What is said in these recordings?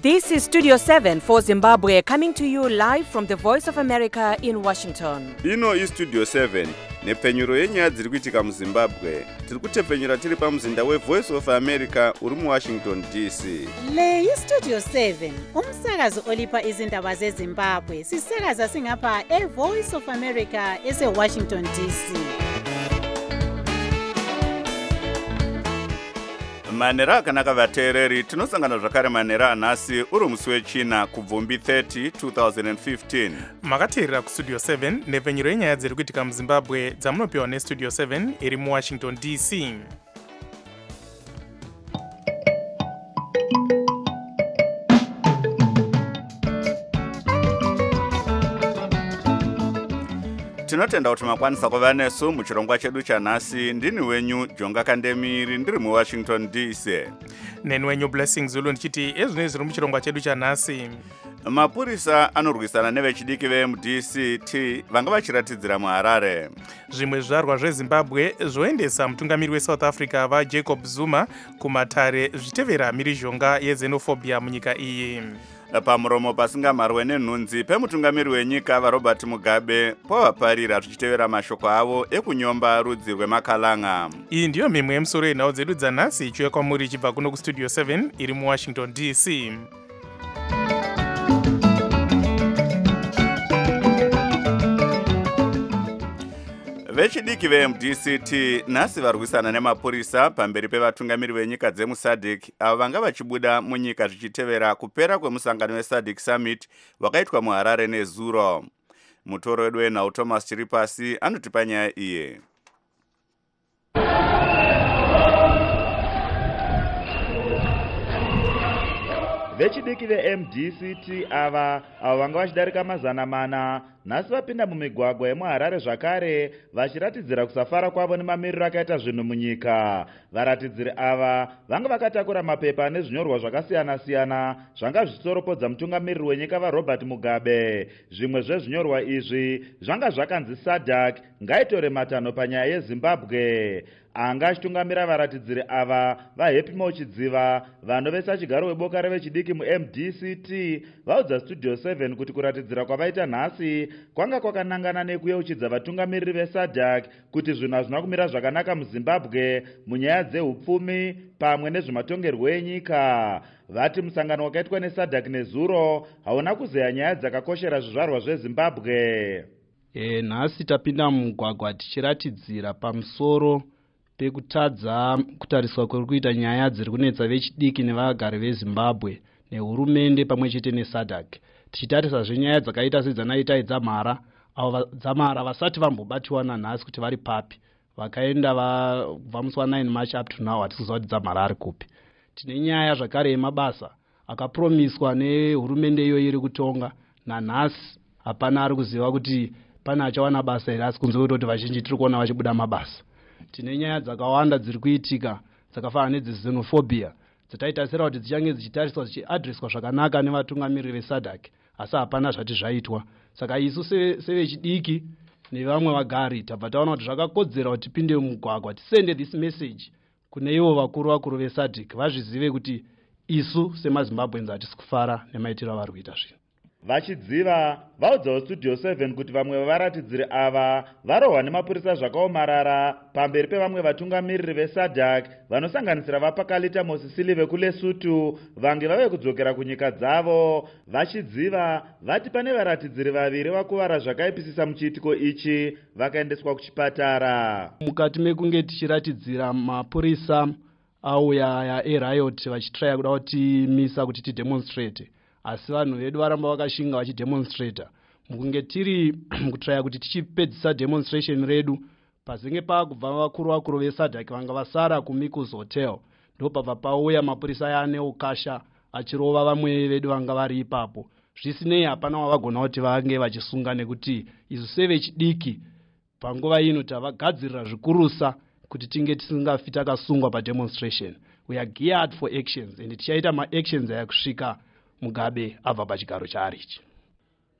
This is Studio 7 for Zimbabwe, coming to you live from the Voice of America in Washington. Ino is Studio 7, nepfenyuro yenyaya dziri kuitika muZimbabwe. Tiri kutepfenyura tiri pamuzinda weVoice of America uri muWashington DC. Le iStudio 7, umsakazo olipa izindaba zeZimbabwe. Sisakaza singapha eVoice of America eseWashington DC. Manera akanaka vateereri, tinosangana zvakare manera anhasi uri musi wechina kubvumbi 30 2015. Makateerera kuStudio 7 nepfenyuro yenyaya dziri kuitika muZimbabwe dzamunopiwa neStudio 7 iri muWashington DC. Tinotenda kuti makwanisa kuva nesu muchirongwa chedu chanhasi. Ndini wenyu Jonga Kandemiri ndiri muWashington DC. Neni wenyu Blessing Zulu ndichiti ezvino zviri muchirongwa chedu chanhasi. Mapurisa anorwisana nevechidiki veMDCT vanga vachiratidzira muHarare. Zvimwe zvizvarwa zveZimbabwe zvoendesa mutungamiri weSouth Africa vaJacob Zuma kumatare zvichitevera mhirizhonga yexenophobia munyika iyi. Pamuromo pasingamarwe nenhunzi pemutungamiri wenyika vaRobert Mugabe pavaparira zvichitevera mashoko avo ekunyomba rudzi rwemakalanga. Iyi ndiyo mhemwe yemusoro yenhau dzedu dzanhasi ichiuya kwamuri ichibva kuno kuStudio 7 iri muWashington DC. Vechidiki veMDCT nhasi varwisana nemapurisa pamberi pevatungamiri venyika dzemuSADC avo vanga vachibuda munyika zvichitevera kupera kwemusangano weSADC Summit wakaitwa muHarare nezuro. Mutoro wedu wenhau Thomas Chiripasi anotipa nyaya iye. Vechidiki veMDCT avo vanga vachidarika mazana mana nhasi vapinda mumigwagwa yemuHarare zvakare vachiratidzira kusafara kwavo nemamiriro akaita zvinhu munyika. Varatidziri ava vanga vakatakura mapepa nezvinyorwa zvakasiyana-siyana zvanga zvichisoropodza mutungamiriri wenyika vaRobert Mugabe. Zvimwe zvezvinyorwa izvi zvanga zvakanzi SADC ngaitore matanho panyaya yeZimbabwe. Anga achitungamira varatidziri ava vaHappy Mochidziva vanovesa chigaro weboka revechidiki muMDCT vaudza Studio 7 kuti kuratidzira kwavaita nhasi kwanga kwakanangana nekuyeuchidza vatungamiriri veSADC kuti zvinhu hazvina kumira zvakanaka muZimbabwe munyaya dzehupfumi pamwe nezvematongerwo enyika. Vati musangano wakaitwa neSADC nezuro hauna kuzeya nyaya dzakakoshera zvizvarwa zveZimbabwe. Nhasi tapinda mumugwagwa tichiratidzira pamusoro pekutadza kutariswa kuri kuita nyaya dziri kunetsa vechidiki nevagari veZimbabwe nehurumende pamwe chete neSADC. Tichitarisa zvenyaya dzakaita sedzanaita dzamhara avo dzamhara vasati vambobatiwa nanhasi kuti vari papi, vakaenda kubva musi wa9 March up to now hatikuziva kuti dzamhara ari kupi. Tine nyaya zvakare yemabasa akapromiswa nehurumende iyo iri kutonga nanhasi hapana ari kuziva kuti pana achawana basa here, asi kunze kuti vazhinji tiri kuona vachibuda mabasa. Tine nyaya dzakawanda dziri kuitika dzakafanana nedzexenophobia dzataitasira kuti dzichange dzichitariswa dzichiadreswa zvakanaka nevatungamiriri veSADC, asi hapana zvati zvaitwa. Saka isu sevechidiki nevamwe vagari tabva taona kuti zvakakodzera kuti tipinde mumugwagwa tisende this message kune ivo vakuru veSADC vazvizive kuti isu semaZimbabweans hatisi kufara nemaitiro avari kuita zvinhu. Vachidziva vaudzawo Studio 7 kuti vamwe vavaratidziri ava varohwa nemapurisa zvakaomarara pamberi pevamwe vatungamiriri veSADC vanosanganisira vaPakalita Mosisili vekuLesotho vange vave kudzokera kunyika dzavo. Vachidziva vati pane varatidziri vaviri vakuvara zvakaipisisa muchiitiko ichi vakaendeswa kuchipatara. Mukati mekunge tichiratidzira mapurisa auya eriot vachitraya kuda kutimisa kuti tidemonstrate, asi vanhu vedu varamba vakashinga vachidemonstrata. Mukunge tiri kutraya kuti tichipedzisa demonstration redu pazenge pakubva vakuru veSADC vanga vasara kuMikus Hotel, ndopabva pauya mapurisa yane ukasha achirova vamwe vedu vanga vari ipapo. Zvisinei hapana wavagona kuti vange vachisunga nekuti isu sevechidiki panguva ino tavagadzirira zvikurusa kuti tinge tisingafi takasungwa pademonstration. We are geared for actions and tichaita maactions aya kusvika Mugabe abva pachigaro chaari ichi.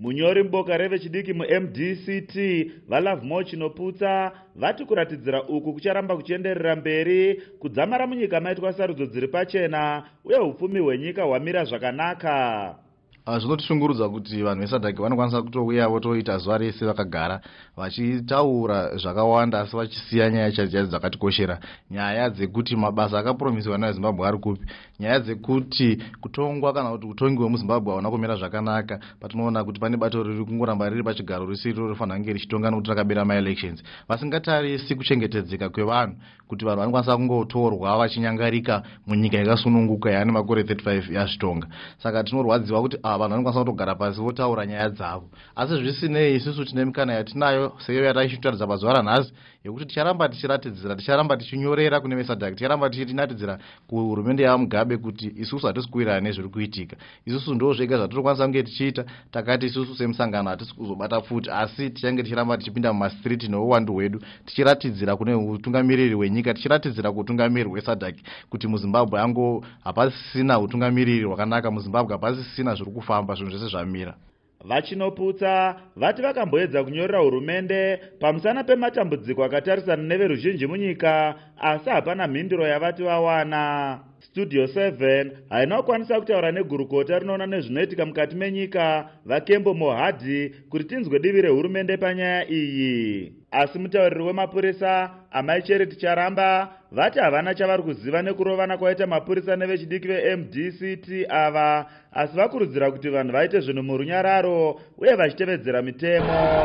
munyori muboka revechidiki muMDCT vaLove More Chinoputsa vati kuratidzira uku kucharamba kuchienderera mberi kudzamara munyika maitwa sarudzo dziri pachena uye upfumi hwenyika hwamira zvakanaka. Zvinotishungurudza kuti vanhu veSADC vanokwanisa kutouya votoita zuva rese vakagara vachitaura zvakawanda asi vachisiya nyaya chaidzo dzakatikoshera, nyaya dzekuti mabasa akapromisiwa naveZimbabwe ari kupi, nyaya dzekuti kutongwa kana kuti utongi hwemuZimbabwe hauna kumira zvakanaka. Patinoona kuti pane bato riri kungoramba riri pachigaro risiro rinofanira kunge richitonga nokuti rakabera maelections. Vasingatarisi kuchengetedzeka kwevanhu, kuti vanhu vanokwanisa kungotorwa vachinyangarika munyika yakasununguka yaane makore 35 yazvitonga. Saka tinorwadziwa kuti vanhu vanokwanisa kutogara pasi votaura nyaya dzavo, asi zvisinei isusu tine mikana yatinayo seiyo yataishitaridza pazuva ranhasi yekuti ticharamba tichiratidzira, ticharamba tichinyorera kune veSADC, ticharamba tichiratidzira kuhurumende yaMugabe kuti isusu hatisi kuwirirana nezviri kuitika. Isusu ndo zvega zvatirikwanisa kunge tichiita. Takati isusu semusangano hatisi kuzobata futi, asi tichange tichiramba tichipinda mumastriti neuwandu hwedu tichiratidzira kune utungamiriri hwenyika, tichiratidzira kuutungamiriri hweSADC kuti muZimbabwe hapasisina utungamiriri hwakanaka, muZimbabwe hapasisina zviri kufamba, zvinhu zvese zvamira. Vachinoputsa vati vakamboedza kunyorera hurumende pamusana pematambudziko akatarisana neveruzhinji munyika, asi hapana mhinduro yavati vawana. Studio 7 haina kukwanisa kutaura negurukota rinoona nezvinoitika mukati menyika vaKembo Mohadhi kuti tinzwe divi rehurumende panyaya iyi. Asi mutauriri wemapurisa Amai Charity Charamba vati havana chavari kuziva nekurovana kwaita mapurisa nevechidiki veMDCT ava, asi vakurudzira kuti vanhu vaite zvinhu murunyararo uye vachitevedzera mitemo.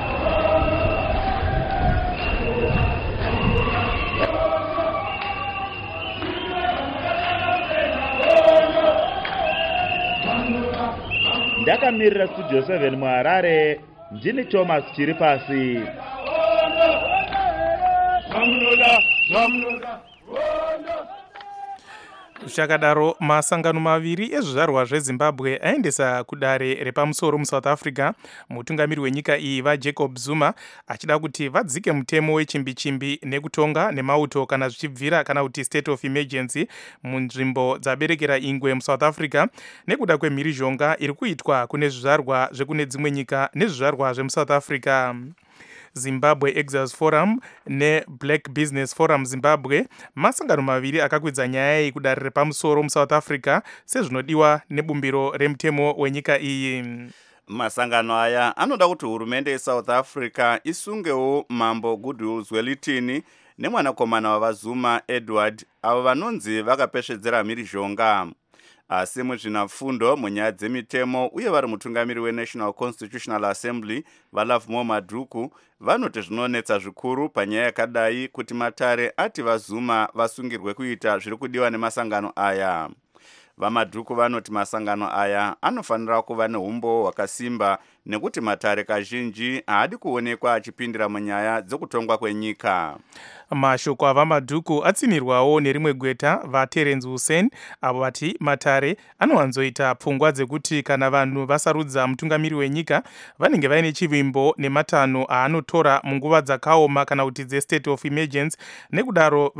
Ndakamirira Studio 7 muHarare, ndini Thomas Chiripasi. Zvakadaro masangano maviri ezvizvarwa zveZimbabwe aendesa kudare repamusoro muSouth Africa mutungamiri wenyika iyi vaJacob Zuma achida kuti vadzike mutemo wechimbi-chimbi nekutonga nemauto kana zvichibvira kana kuti state of emergency munzvimbo dzaberekera ingwe muSouth Africa nekuda kwemhirizhonga iri kuitwa kune zvizvarwa zvekune dzimwe nyika nezvizvarwa zvemuSouth Africa. Zimbabwe Exers Forum neBlack Business Forum Zimbabwe masangano maviri akakwidza nyaya iyi kudare repamusoro muSouth Africa sezvinodiwa nebumbiro remutemo wenyika iyi. Masangano aya anoda kuti hurumende yeSouth Africa isungewo Mambo Goodwill Zwelithini nemwanakomana wavaZuma Edward avo vanonzi vakapesvedzera mhirizhonga. Asi muzvinafundo munyaya dzemitemo uye vari mutungamiri weNational Constitutional Assembly vaLove More Madhuku vanoti zvinonetsa zvikuru panyaya yakadai kuti matare ati vaZuma vasungirwe kuita zviri kudiwa nemasangano aya. VaMadhuku vanoti masangano aya anofanira kuva neumbo hwakasimba nekuti matare kazhinji haadi kuonekwa achipindira munyaya dzekutongwa kwenyika. Mashoko avaMadhuku atsimirwawo nerimwe gweta vaTerence Hussein avo vati matare anowanzoita pfungwa dzekuti kana vanhu vasarudza mutungamiri wenyika vanenge vaine chivimbo nematanho aanotora munguva dzakaoma kana kuti dze-state of emergency, nekudaro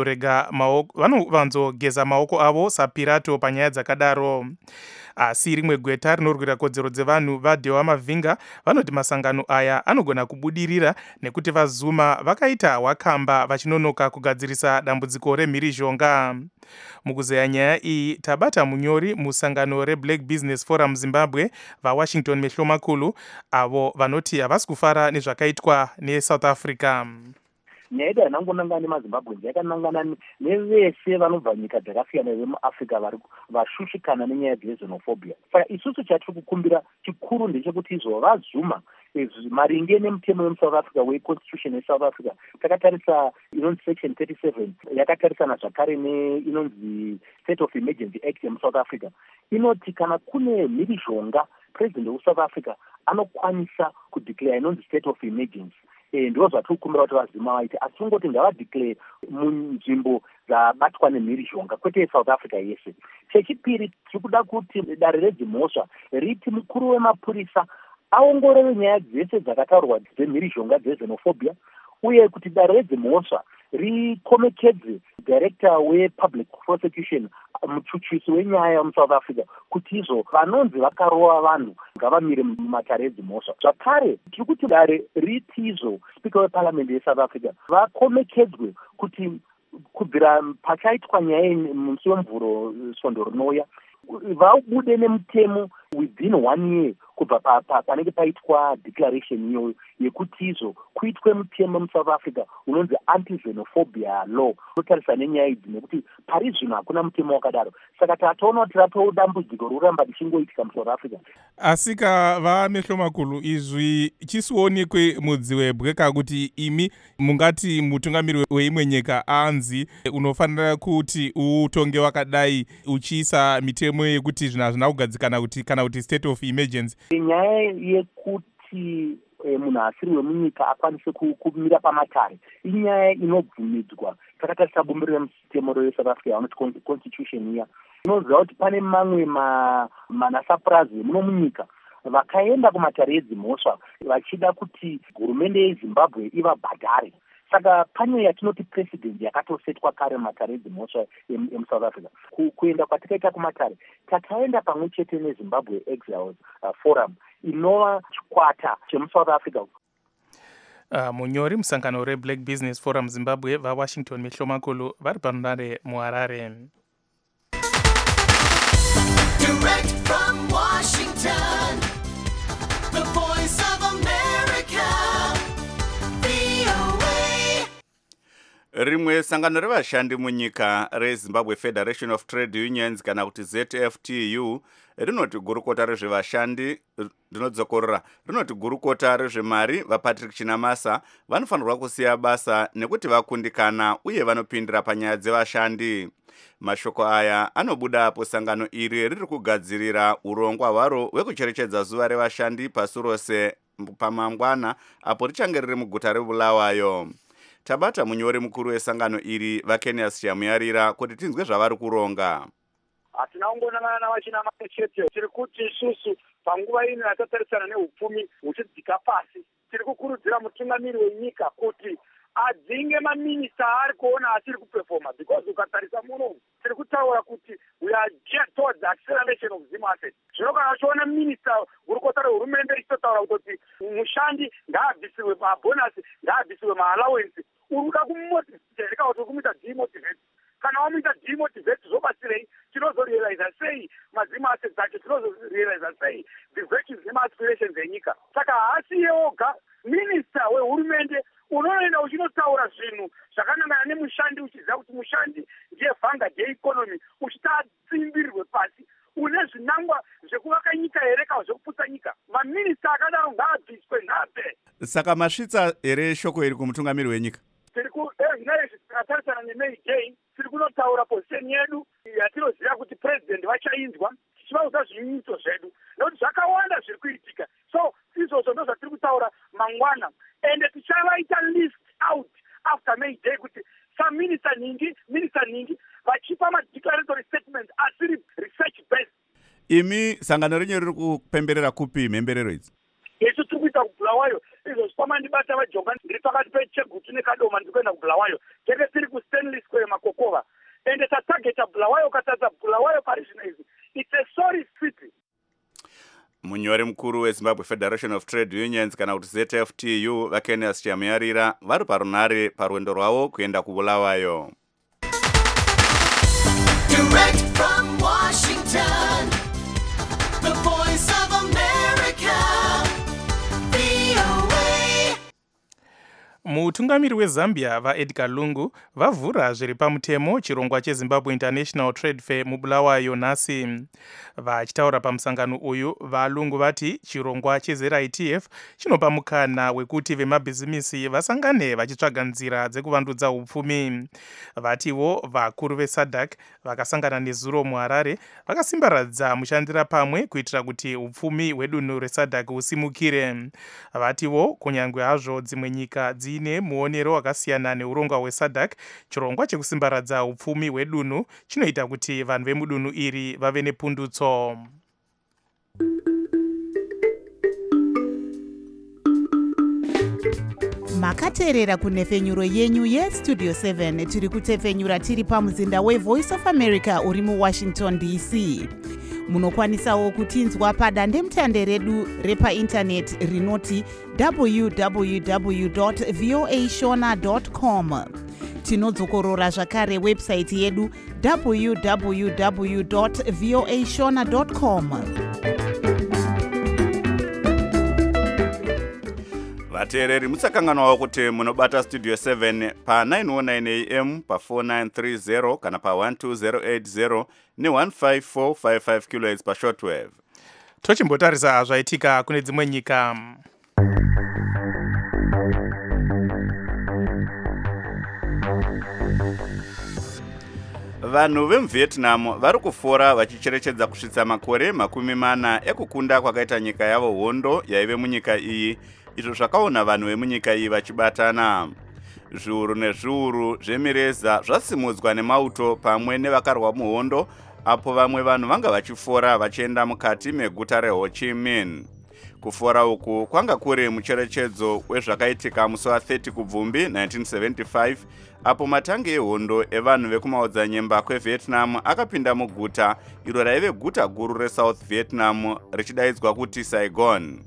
vanovanzogeza maoko avo saPirato panyaya dzakadaro. Asi rimwe gweta rinorwira kodzero dzevanhu vaDewa Mavinga vanoti masangano aya anogona kubudirira nekuti vaZuma vakaita wakamba vachinonoka kugadzirisa dambudziko remhirizhonga. Mukuzeya nyaya iyi tabata munyori musangano reBlack Business Forum Zimbabwe vaWashington Mehlomakulu avo vanoti havasi kufara nezvakaitwa neSouth Africa. Nyaya ida inangonangana nemaZimbabwe yakanangana nevese vanobva nyika dzakasiyana vemuAfrica vari vashushikana nenyaya dzexenophobia. Saka isusu chatiri kukumbira chikuru ndechekuti izvo vaZuma maringe nemutemo wemuSouth Africa weConstitution yeSouth Africa takatarisa inonzi section 37 yakatarisana zvakare inonzi State of Emergency Act yemuSouth Africa inoti kana kune mhirizhonga president weSouth Africa anokwanisa kudeclare inonzi state of emergency. Ndo zvatiri kukumbira kuti vaZuma vaite, asi tongoti ngavadeclare munzvimbo dzabatwa nemhirizhonga kwete South Africa yese. Chechipiri tiri kuda kuti dare redzimhosva riti mukuru wemapurisa aongorore nyaya dzese dzakataurwa dzemhirizhonga dzexenophobia uye kuti dare redzimhosva rikomekedze director wepublic prosecution muchuchisi wenyaya muSouth Africa kuti izvo vanonzi vakarova vanhu ngavamire mumatare edzimhosva. Zvakare tiri kuti dare riti izvo speaker weparliament yeSouth Africa vakomekedzwe kuti kubvira pachaitwa nyaya musi wemvuro svondo rinouya vabude nemutemo within 1 year kubva panenge paitwa declaration iyoyo yekuti izvo kuitwe mutemo muSouth Africa unonzi anti-xenophobia law unotarisa nenyaya idzi nekuti pari zvino hakuna mutemo wakadaro. Saka tatoona kuti ratodambudziko roramba richingoitika muSouth Africa. Asika vamehlo makulu izvi chisiwonekwe mudziwebwe kuti imi mungati mutungamiri weimwe nyika anzi unofanira kuti utonge wakadai uchiisa mitemo yekuti zvinhu hazvina kugadzikana kuti kana kuti state of emergency. Nyaya yekuti munhu asiri wemunyika akwanise kumira pamatare inyaya inobvumidzwa takatarisa bumbiro remutemo reSouth Africa vanoti constitution iya inoziva kuti pane mamwe manasapurazi muno munyika vakaenda kumatare edzimhosva vachida kuti hurumende yeZimbabwe ivabhadhare. Saka pane yatinoti president yakatosetwa kare matare edzimhosva emuSouth Africa. Kuenda kwatikaita kumatare takaenda pamwe chete neZimbabwe Exiles Forum inova chikwata chemuSouth Africa. Munyori musangano reBlack Business Forum Zimbabwe vaWashington mehlo makulu vari panhare muHarare. Direct from Washington, the voice of America, VOA. Rimwe sangano revashandi munyika reZimbabwe Federation of Trade Unions kana kuti ZFTU rinoti gurukota rezvevashandi rinodzokorora rinoti gurukota rezvemari vaPatrick Chinamasa vanofanirwa kusiya basa nekuti vakundikana uye vanopindira panyaya dzevashandi. Mashoko aya anobuda apo sangano iri riri kugadzirira urongwa hwaro hwekucherechedza zuva revashandi pasi rose pamangwana apo richange riri muguta reBulawayo. Tabata munyori mukuru wesangano iri vaKenias Chamuyarira kuti tinzwe zvavari kuronga. Hatina kungonangana navachinamasa chete, tiri kuti isusu panguva ino yatatarisana neupfumi huchidzika pasi tiri kukurudzira mutungamiri wenyika kuti adzinge maminista ari kuona asiri kupefoma, because ukatarisa muno tiri kutaura kuti we are geared towards the acceleration of Zim assets. Zvino kana uchiona minista gurukota rehurumende richitotaura kuti mushandi ngaabvisiwe mabhonasi, ngaabvisiwe maallowance, uruda kumotivate kuti kumuita demotivate. Kana wamuita demotivate zobatsirei? Tinozorealiza sei mazim assets acho, tinozorealiza sei the virtues nemaspirations enyika. Saka haasiye oga minista wehurumende unoenda uchinotaura zvinhu zvakanangana nemushandi uchiziva kuti mushandi ndiye vhanga dzeeconomy, uchitatsimbirirwe pasi une zvinangwa zvekuvaka nyika here kana zvekuputsa nyika. Maminista akadaro ngaabviswe nhape. Saka masvitsa here shoko iri kumutungamiri wenyika? Tiri kutarisana neMay Day tiri kunotaura position yedu yatinoziva kuti president vachainzwa tichivauza zvinyiso zvedu nekuti zvakawanda zviri kuitika. So izvozvo ndo zvatiri kutaura mangwana ende tichavaita list out after May Day kuti some minister ningi vachipa madeclaratory statements asiri research based. Imi sangano renyu riri kupemberera kupi mhemberero idzi? Isu tiri kuita kuBulawayo, izvo zvipamandibata vaJoga ndiri pakati peChegutu neKadoma ndiri kuenda kuBulawayo, tenge tiri kuStanley Square Makokova ende tatageta Bulawayo. Ukatadza Bulawayo pari zvino izvi it's a sorry city. Munyori mukuru weZimbabwe Federation of Trade Unions kana kuti ZFTU vaKenias Chamuyarira vari parunhare parwendo rwavo kuenda kuBulawayo. Direct from Washington, the voice of America, VOA. Mutungamiri weZambia vaEdgar Lungu vavhura zviri pamutemo chirongwa cheZimbabwe International Trade Fair muBulawayo nhasi. Vachitaura pamusangano uyu vaLungu vati chirongwa cheZRITF chinopa mukana wekuti vemabhizimisi vasangane vachitsvaga nzira dzekuvandudza upfumi. Vatiwo vakuru veSADC vakasangana nezuro muHarare vakasimbaradza mushandira pamwe kuitira kuti upfumi hwedunhu reSADC husimukire. Vatiwo kunyangwe hazvo dzimwe nyika dzine muonero wakasiyana neurongwa hweSADC, chirongwa chekusimbaradza upfumi hwedunhu chinoita kuti vanhu vemudunhu iri vave nepundutso. makateerera kunhefenyuro yenyu yestudio 7 tiri kutefenyura tiri pamuzinda wevoice of america uri muwashington dc. Munokwanisawo kutinzwa padandemutande redu repaindaneti rinoti www.voashona.com. Tinodzokorora zvakare website yedu www.voashona.com. vateereri musakanganwawo kuti munobata studio 7 pa 919 am pa 4930 kana pa 12080 ne15455 kHz pa shortwave. Tochimbotarisa zvaitika kune dzimwe nyika. Vanhu vemuvietnam vari kufora vachicherechedza kusvitsa makore 40 ekukunda kwakaita nyika yavo hondo yaive munyika iyi, izvo zvakaona vanhu vemunyika iyi vachibatana. Zviuru nezviuru zvemireza zvasimudzwa nemauto pamwe nevakarwa muhondo, apo vamwe vanhu vanga vachifora vachienda mukati meguta reHo Chi Minh. Kufora uku kwanga kuri mucherechedzo wezvakaitika musi wa30 kubvumbi 1975, apo matangi ehondo evanhu vekumaodzanyemba kweVietnam akapinda muguta iro raive guta guru reSouth Vietnam richidaidzwa kuti Saigon.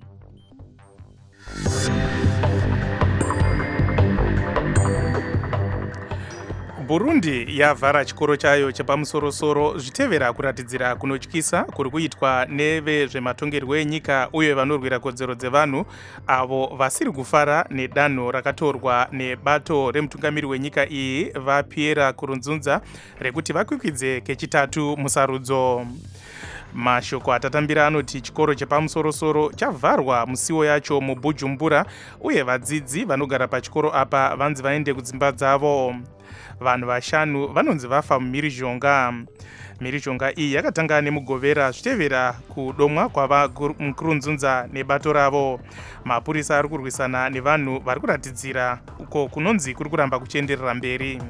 Burundi yavhara chikoro chayo chepamusorosoro zvitevera kuratidzira kunotyisa kuri kuitwa nevezvematongerwo enyika uye vanorwira kodzero dzevanhu avo vasiri kufara nedanho rakatorwa nebato remutungamiri wenyika iyi vaPierre Nkurunziza rekuti vakwikwidze kechitatu musarudzo. Mashoko atatambira anoti chikoro chepamusorosoro chavharwa musiwo yacho muBujumbura uye vadzidzi vanogara pachikoro apa vanzi vaende kudzimba dzavo. Vanhu vashanu vanonzi vafa mumhirizhonga. Mhirizhonga iyi yakatanga nemugovera zvitevera kudomwa kwava Nkurunziza nebato ravo. Mapurisa ari kurwisana nevanhu vari kuratidzira uko kunonzi kuri kuramba kuchienderera mberi.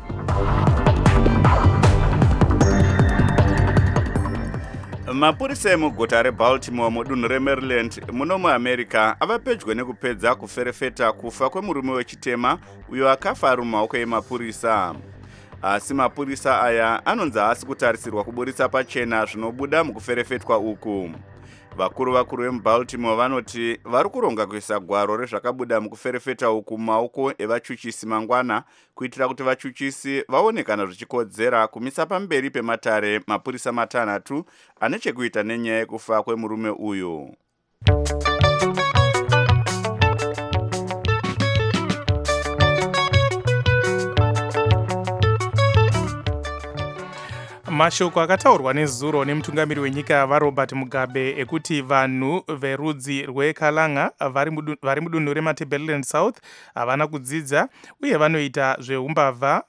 Mapurisa emuguta reBaltimore mudunhu reMaryland muno muAmerica ava pedyo nekupedza kuferefeta kufa kwemurume wechitema uyo akafa ari mumaoko emapurisa. Asi mapurisa aya anonzi haasi kutarisirwa kuburitsa pachena zvinobuda mukuferefetwa uku. Vakuru vemuBaltimore vanoti vari kuronga kuisa gwaro rezvakabuda mukuferefeta uku mumaoko evachuchisi mangwana kuitira kuti vachuchisi vaonekana zvichikodzera kumisa pamberi pematare mapurisa matanhatu ane chekuita nenyaya yekufa kwemurume uyu. Mashoko akataurwa nezuro nemutungamiri wenyika vaRobert Mugabe ekuti vanhu verudzi rweKalanga vari mudunhu reMatabeleland South havana kudzidza uye vanoita zveumbavha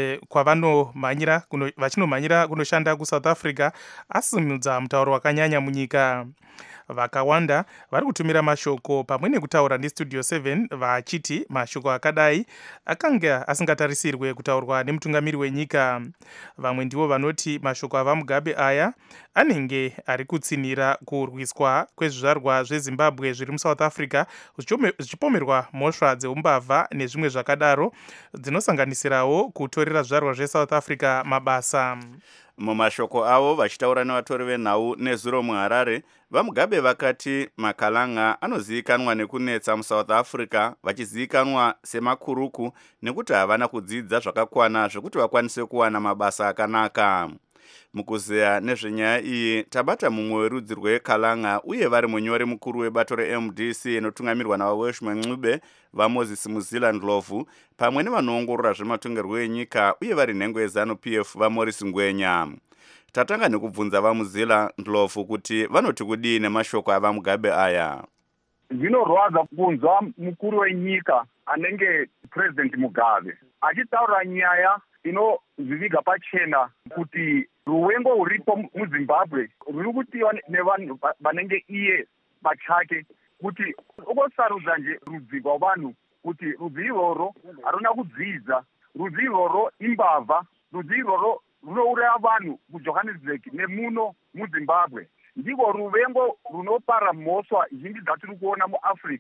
vachinomhanyira kunoshanda kuSouth Africa asimudza mutauro wakanyanya munyika. Vakawanda vari kutumira mashoko pamwe nekutaura nestudio 7 vachiti mashoko akadai akanga asingatarisirwe kutaurwa nemutungamiri wenyika. Vamwe ndivo vanoti mashoko avaMugabe aya anenge ari kutsinira kurwiswa kwezvizvarwa zveZimbabwe zviri muSouth Africa zvichipomerwa mhosva dzeumbavha nezvimwe zvakadaro dzinosanganisirawo kutorera zvizvarwa zveSouth Africa mabasa. Mumashoko avo vachitaura nevatori venhau nezuro muHarare, vaMugabe vakati maKalanga anozivikanwa nekunetsa muSouth Africa vachizivikanwa semakuruku nekuti havana kudzidza zvakakwana zvekuti vakwanise kuwana mabasa akanaka. Mukuzeya nezvenyaya iyi tabata mumwe werudzi rweKalanga uye vari munyori mukuru webato reMDC inotungamirwa navaWelshman Ncube vaMoses Muzila Ndlovu pamwe nevanoongorora zvematongerwo enyika uye vari nhengo yeZANU-PF vaMorris Ngwenya. Tatanga nekubvunza vaMuzila Ndlovu kuti vanoti kudii nemashoko avaMugabe aya. Zvinorwadza kunzwa mukuru wenyika anenge President Mugabe achitaura nyaya inoziviga pachena kuti ruwengo ruripo muZimbabwe ruri kutiwa nevanhu vanenge iye pachake, kuti ukosarudza nje rudzi rwavanhu kuti rudzi irworwo haruna kudzidza, rudzi irworwo imbavha, rudzi irworwo runouraya vanhu kuJohannesburg nemuno muZimbabwe. Ndiko ruvengo runopara mhosva zhinji dzatiri kuona muAfrica.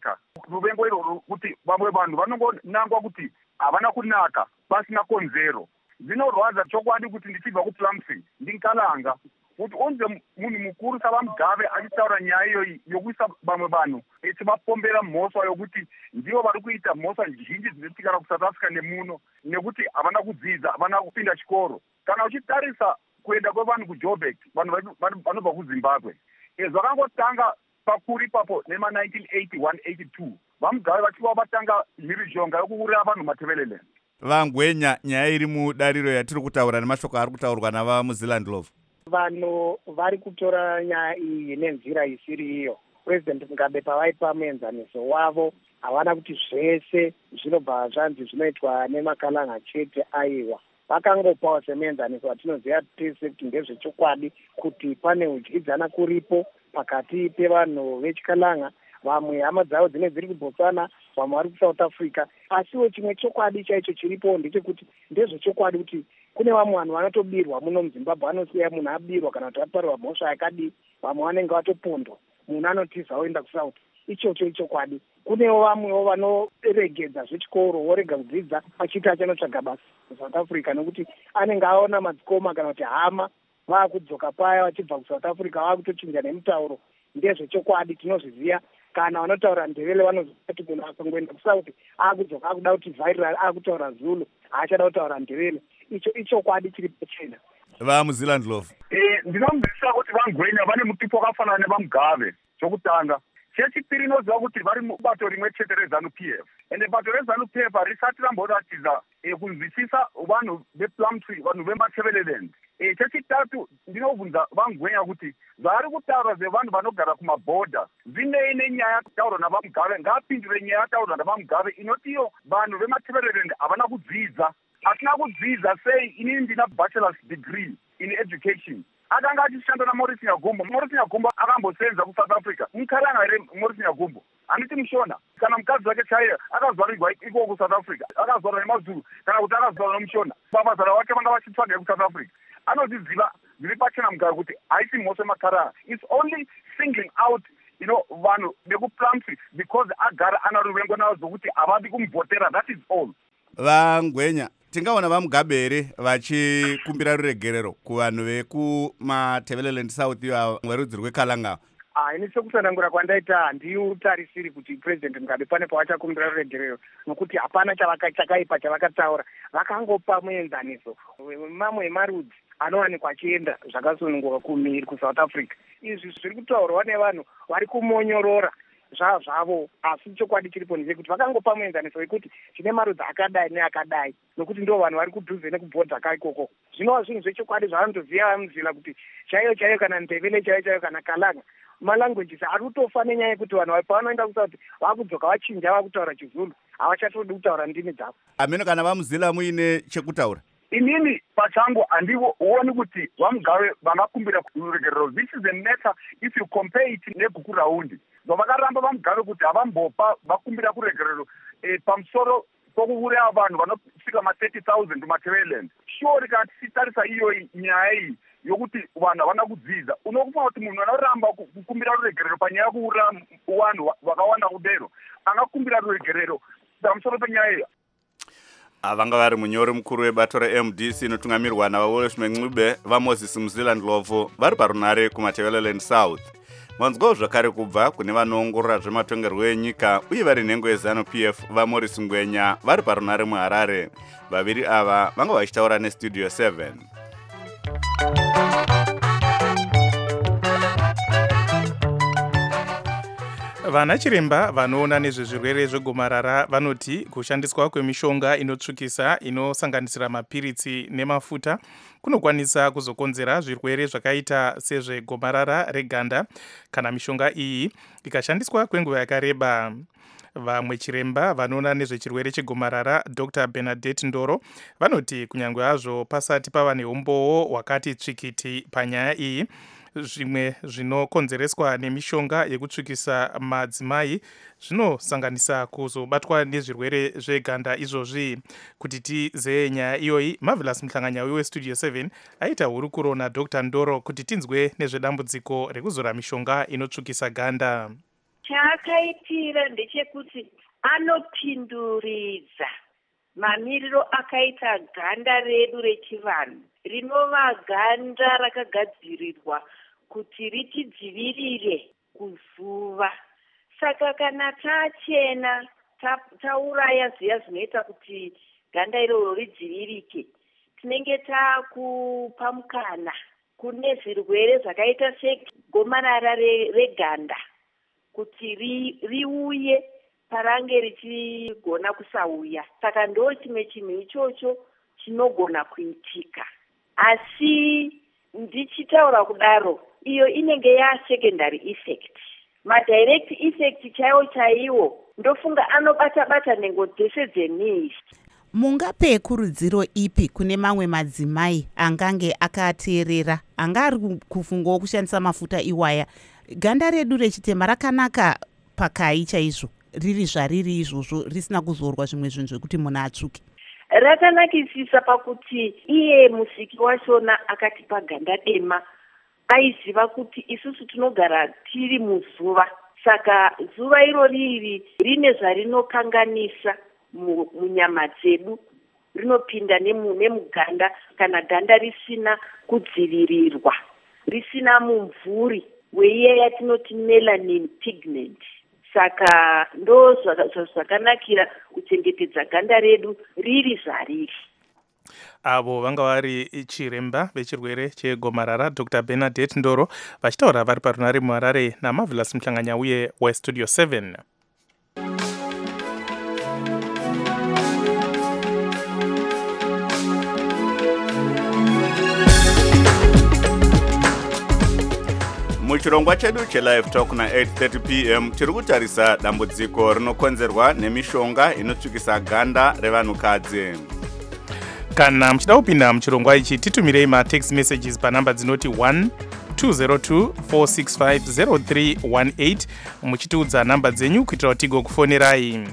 ruvengo irworwo kuti vamwe vanhu vanongonangwa kuti havana kunaka pasina konzero. Zvinorwadza chokwadi kuti ndichibva kuPlumtree ndinkalanga kuti unze munhu mukuru saVaMugabe achitaura nyaya iyoyi yokuisa vamwe vanhu echivapombera mhosva yokuti ndivo vari kuita mhosva zhinji dzinoitika kuSouth Africa nemuno nekuti havana kudzidza, havana kupinda chikoro. Kana uchitarisa kuenda kwevanhu kuJoburg, vanhu vanobva kuZimbabwe, zvakangotanga pakuri ipapo nema1981-82 vaMugabe vachiva vatanga mhirizhonga yokuuraya vanhu Matabeleland. Vangwenya, nyaya iri mudariro yatiri kutaura nemashoko ari kutaurwa navamuzealand Love. Vanhu vari kutora nyaya iyi nenzira isiri iyo. President Mugabe pavaipa muenzaniso wavo havana kuti zvese zvinobva zvanzi zvinoitwa nemakalanga chete aiwa. Vakangopawo semuenzaniso watinoziva tese kuti ndezvechokwadi kuti pane udyidzana kuripo pakati pevanhu vechikalanga, vamwe hama dzavo dzine dziri kuBotswana, vamwe vari kuSouth Africa. Asiwo chimwe chokwadi chaicho chiripo ndechekuti ndezvechokwadi kuti kune vamwe vanhu vanotobirwa muno muZimbabwe, vanosiya munhu abirwa kana kuti aparwa mhosva yakadii, vamwe vanenge vatopondwa, munhu anotiza oenda kuSouth. Ichocho ichokwadi. Kunewo vamwewo vanoregedza zvechikoro, worega kudzidza achiti achanotsvaga basa kuSouth Africa nekuti anenge aona madzikoma kana kuti hama vaakudzoka paya vachibva kuSouth Africa vaakutochinja nemutauro. Ndezvechokwadi tinozviziva. Kana vanotaura Ndebele vanoziva kuti munhu akangoenda kuSouth aakudzoka akuda kuti vhairira aakutaura Zulu, haachada kutaura Ndebele. Ichokwadi chiri pachena. VaMuzealand Love. Ndinomzivisa kuti Vangwenya vane mutipo wakafanana nevaMugabe chokutanga. Chechipiri inoziva kuti vari mubato rimwe chete reZANU-PF. Ende bato reZANU-PF harisati ramboratidza kunzwisisa vanhu vePlumtree, vanhu veMatabeleland. Chechitatu ndinobvunza Vangwenya kuti zvaari kutaura zvevanhu vanogara kumabhodha zvinei nenyaya taurwa navaMugabe, ngaapindure nyaya yataurwa navaMugabe inoti iyo vanhu veMatabeleland havana kudzidza. Hatina kudzidza sei? Inini ndina bachelor's degree in education. Akanga achishanda naMaurice Nyagumbo. Maurice Nyagumbo akambosenza kuSouth Africa. Mukaranga here Maurice Nyagumbo. Handiti mushona. Kana mukadzi wake chaiye akazvarirwa ikoko kuSouth Africa, akazvarwa neMazulu kana kuti akazvarwa nomushona, babazara wake vanga vachitsvaga kuSouth Africa. Anozviziva zviri pachena Mugabe kuti haisi mhosva makaranga. It's only singling out vanhu vekuPlumtree because agara ana ruvengo navo zvokuti havadi kumuvhotera. That is all. Vangwenya, tingaona vaMugabe here vachikumbira ruregerero kuvanhu vekuMatabeleland South verudzi rweKalanga? Ini sekusanangura kwandaita handiutarisiri kuti President Mugabe pane pavachakumbira ruregerero, nokuti hapana chakaipa chavakataura. Vakangopa muenzaniso mamwe emarudzi anowanikwa achienda zvakasununguka kumhiri kuSouth Africa. Izvi zviri kutaurwa nevanhu vari kumonyorora zvavo, asi chokwadi chiripo ndechekuti vakangopa muenzaniso wekuti tine marudzi akadai neakadai, nokuti ndo vanhu vari kudhuze nekubhodha kaikoko. Zvinova zvinhu zvechokwadi zvavanotozviya vamuzila kuti chaiyo chaiyo kana Ndebele chaiyo kana Kalanga malanguages ari kutofa nenyaya yekuti vanhu pavanoenda kuSouth vakudzoka vachinja vakutaura chiZulu, havachatodi kutaura ndimi dzavo. Ameno kana vamuzila muine chekutaura? Inini pachangu handioni kuti vaMugabe vangakumbira ruregerero. This is a matter if you compare it neguku raundi. Vakaramba vaMugabe kuti havambopa vakumbira kuregerero pamusoro pokuuraya vanhu vanosvika ma30,000 kuMatabeleland. Sure kana tichitarisa iyoyi nyaya iyi yokuti vanhu havana kudzidza, unokufa kuti munhu anoramba kukumbira ruregerero panyaya yekuuraya vanhu vakawanda kudero angakumbira ruregerero pamusoro penyaya iyi. Vanga vari munyori mukuru webato reMDC inotungamirwa navaWolfman Ncube, vaMoses Muzealand Love vari parunare kuMatabeleland South. Manzwawo zvakare kubva kune vanoongorora zvematongerwo enyika uye vari nhengo yeZANU-PF vaMaurice Ngwenya vari parunare muHarare. Vaviri ava vanga vachitaura neStudio 7. Vana chiremba vanoona nezvezvirwere zvegomarara vanoti kushandiswa kwemishonga inotsvukisa inosanganisira mapiritsi nemafuta kunokwanisa kuzokonzera zvirwere zvakaita sezvegomarara reganda kana mishonga iyi ikashandiswa kwenguva yakareba. Vamwe chiremba vanoona nezvechirwere chegomarara Dr. Bernadette Ndoro vanoti kunyange hazvo pasati pava neumbowo hwakati tsvikiti panyaya iyi, zvimwe zvinokonzereswa nemishonga yekutsvukisa madzimai zvinosanganisa kuzobatwa nezvirwere zveganda izvozvi. Kuti tizeye nyaya iyoyi, Marvelous Mhlanganyauyi weStudio 7 aita hurukuro naDr. Ndoro kuti tinzwe nezvedambudziko rekuzora mishonga inotsvukisa ganda. chaakaitira ndechekuti anopinduridza mamiriro akaita ganda redu rechivanhu rinova ganda rakagadzirirwa kuti ritidzivirire kuzuva. Saka kana tachena tauraya ziya zvinoita kuti ganda iroro ridzivirike, tinenge takupa mukana kune zvirwere zvakaita segomarara reganda kuti riuye parange richigona kusauya. Saka ndo chimwe chinhu ichocho chinogona kuitika. Asi ndichitaura kudaro, iyo inenge secondary effect. Direct effect chaiwo ndofunga anobata nhengo dzese dzenyika. Mungape kurudziro ipi kune mamwe madzimai angange akateerera, anga ari kufungawo kushandisa mafuta iwaya? Ganda redu rechitema rakanaka pakai chaizvo, riri zvariri izvozvo, risina kuzorwa zvimwe zvinhu zvekuti munhu atsvuke. Rakanakisisa pakuti iye musiki wachona akatipa ganda dema, aiziva kuti isusu tinogara tiri muzuva. Saka zuva irori rine zvarinokanganisa munyama dzedu, rinopinda nemuganda kana ganda risina kudzivirirwa, risina mumvuri weiye yatinoti melanin pigment. Saka ndo zvakanakira kuchengetedza ganda redu riri zvariri. Avo vanga vari chiremba vechirwere chegomarara Dr. Bernadette Ndoro vachitaura vari parunare muHarare naMarvelous Mhlanganya uye weStudio 7. Muchirongwa chedu chelive talk na 8:30 p.m. tiri kutarisa dambudziko rinokonzerwa nemishonga inotsvukisa ganda revanhukadzi. Kana muchida kupinda muchirongwa ichi titumirei matext messages panhamba dzinoti 120246500318 muchitiudza nhamba dzenyu kuitira kuti tigokufonerai.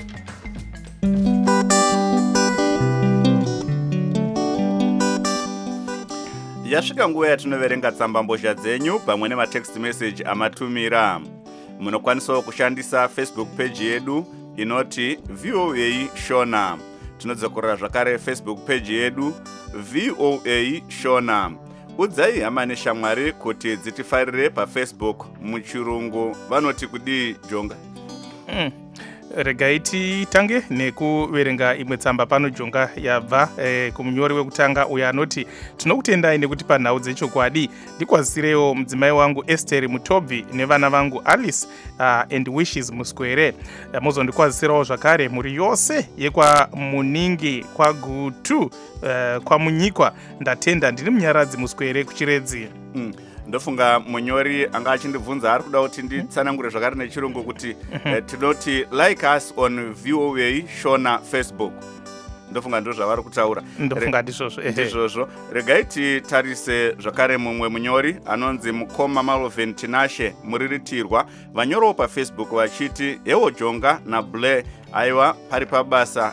Yasvika nguva yatinoverenga tsambambozha dzenyu pamwe nematext message amatumira. Munokwanisawo kushandisa Facebook page yedu inoti VOA Shona. Tinodzokorera zvakare Facebook page yedu VOA Shona. Udzai hama neshamwari kuti dzitifarire paFacebook muchirungu vanoti kudii Jonga? Regai titange nekuverenga imwe tsamba pano Jonga yabva kumunyori wekutanga uyo anoti tinokutendai nekuti panhau dzechokwadi ndikwazisirewo mudzimai wangu Esther Mutobvi nevana vangu Alice and Wishes Muswere. Muzondikwazisirawo zvakare muri yose yekwa Muningi kwa Gutu kwa Munyikwa. Ndatenda ndiri munyaradzi Muswere kuchiredzi. Ndofunga munyori anga achindibvunza ari kuda kuti nditsanangure zvakare nechirungu kuti tinoti like us on VOA Shona Facebook. Ndofunga ndo zvavari kutaura. Ndofunga ndizvozvo. Regai titarise zvakare mumwe munyori anonzi Mukoma Malvin Tinashe muriritirwa vanyorawo paFacebook vachiti ewo Jonga naBlair aiwa pari pabasa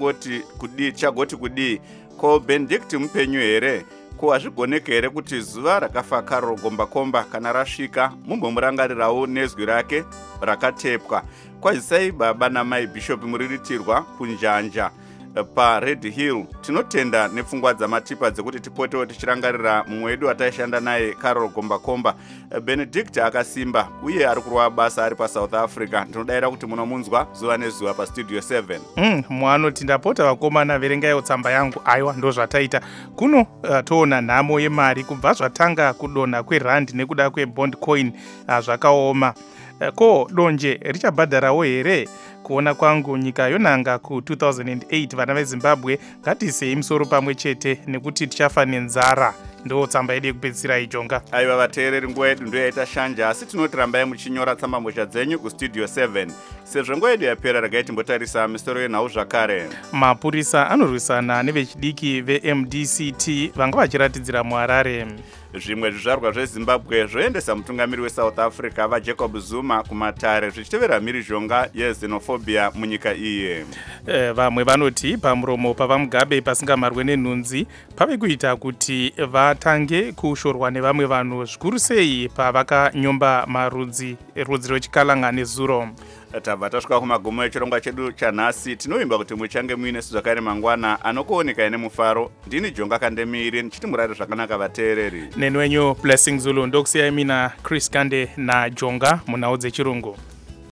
tichagoti kudii ko Benedict mupenyu here? Ko hazvigoneke here kuti zuva rakafa Carol Gombakomba kana rasvika mumbomurangarirawo nezwi rake rakatepwa? Kwazisai baba namai Bishop muriritirwa kunjanja paRed Hill. Tinotenda nepfungwa dzamatipa dzekuti tipotewo tichirangarira mumwe wedu ataishanda naye Carol Gombakomba. Benedict akasimba uye ari kurwa basa ari paSouth Africa. Tinodayira kuti munomunzwa zuva nezuva paStudio 7. Mwanoti ndapota vakomana verengayo tsamba yangu. Aiwa ndo zvataita. Kuno toona nhamo yemari kubva zvatanga kudonha kwerandi nekuda kwebond coin zvakaoma. Ko donje richabhadharawo here? Kuona kwangu nyika yonanga ku 2008 vana veZimbabwe ngatisei musoro pamwe chete nekuti tichafa nenzara. Ndo tsamba yedu yekupedzisira Jonga. Aiwa vateereri, nguva yedu ndo yaita shanja, asi tinotirambai muchinyora tsambambozha dzenyu kuStudio 7. Sezvo nguva yedu yapera, regai timbotarisa misoro yenhau zvakare. Mapurisa anorwisana nevechidiki veMDCT vanga vachiratidzira muHarare. Zvimwe zvizvarwa zveZimbabwe zvoendesa mutungamiri weSouth Africa vaJacob Zuma kumatare zvichitevera mhirizhonga yexenophobia munyika iye. Vamwe vanoti pamuromo pavamugabe pasingamarwe nenhunzi pave kuita kuti vatange kushorwa nevamwe vanhu zvikuru sei pavakanyomba rudzi rwechikalanga nezuro. Tabva tasvika kumagumo echirongwa chedu chanhasi. Tinoimba kuti muchange muine zvakare mangwana anokuoneka ine mufaro. Ndini Jonga Kandemiri ndichiti murare zvakanaka vateereri. Nenwenyu Blessing Zulu ndokusiyai mina Chris Kande naJonga munhau dzechirungu.